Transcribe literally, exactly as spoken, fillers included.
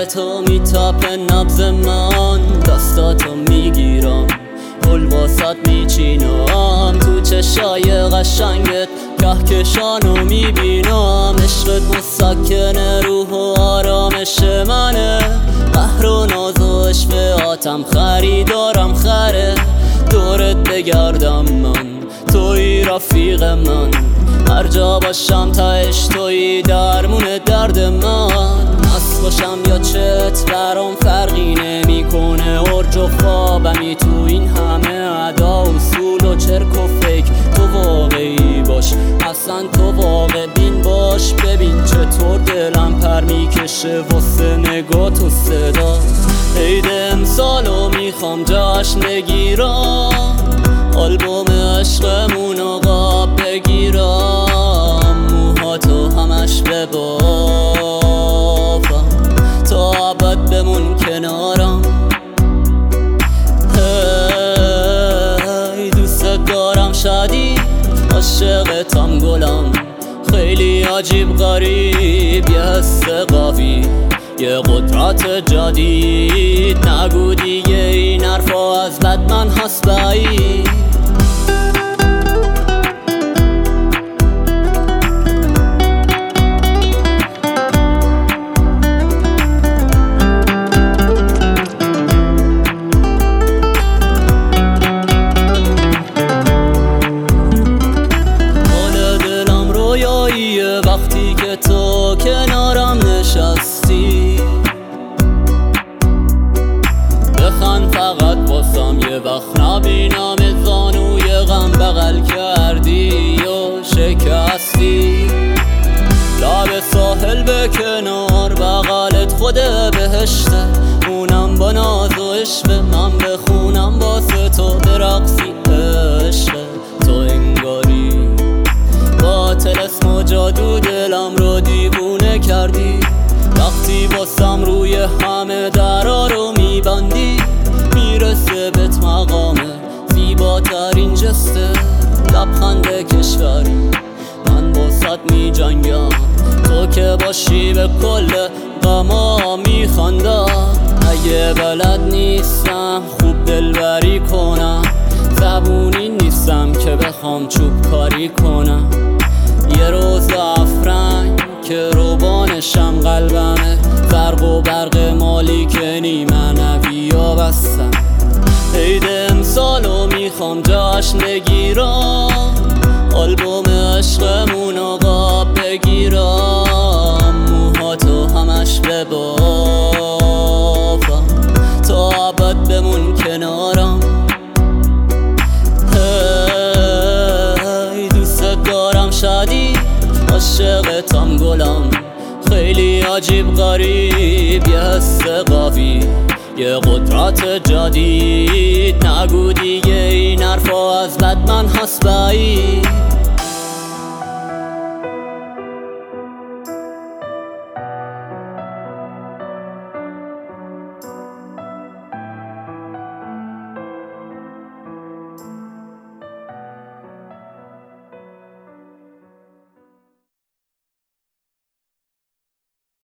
تو میتاپه نبض من، دستاتو میگیرم گل واسط میچینم، تو چشای قشنگت کهکشانو میبینم. عشقت مسکن روح و آرامش منه، قهر و ناز و اشفعاتم خریدارم خره. دورت بگردم من توی رفیق من، هر جا باشم تاش توی درمون درد من. مست باشم یا چت برام فرقی نمیکنه، ارج و خوابمی تو این همه ادا اصول و چرک و فیک. تو واقعی باش اصلا تو واقع بین باش، ببین چطور دلم پر میکشه واسه نگاه تو صدا. عید امسالو میخوام جشن بگیرم، آلبوم عشقمونو قاب بگیرم، موهاتو همش ببافم تا ابد بمون کنارم. هی دوست دارم شدید عاشقتم گلم، خیلی عجیب غریب یه حس قوی، یه قدرت جدید. نگو دیگه این حرفا از بد من هست بعید. وقتی که تو کنارم نشستی، بخند فقط واسم یه وقت نبینم زانوی غم بغل کردی و شکستی. لب ساحل به کنار بغلت خود بهشته، اونم با ناز و عشق من بخونم واسه تو برقصی عشق تو. انگاری با طلسم و جادو دلم رو دیوونه کردی، وقتی واسم روی همه درا رو میبندی. میرسه بهت مقامه زیباترین جسته، لبخند کشوری من واسط میجنگم، تو که باشی به کل غما میخندم. اگه بلد نیستم خوب دلبری کنم، زبونی نیستم که بخوام چوب کاری کنم. یه روز افرنگ که روبانشم قلبمه، زرق و برق مالکنی منوی یا بستم. عید امسالو میخوام جشن بگیرم، آلبوم عشقمونو قاب بگیرم، موهاتو همش ببافم تا ابد بمون کنارم. هی دوست دارم شدید عاشقتم گلم، خیلی عجیب غریب یه حس قوی، یه قدرت جدید. نگو دیگه این حرفا از بد من هست بعید.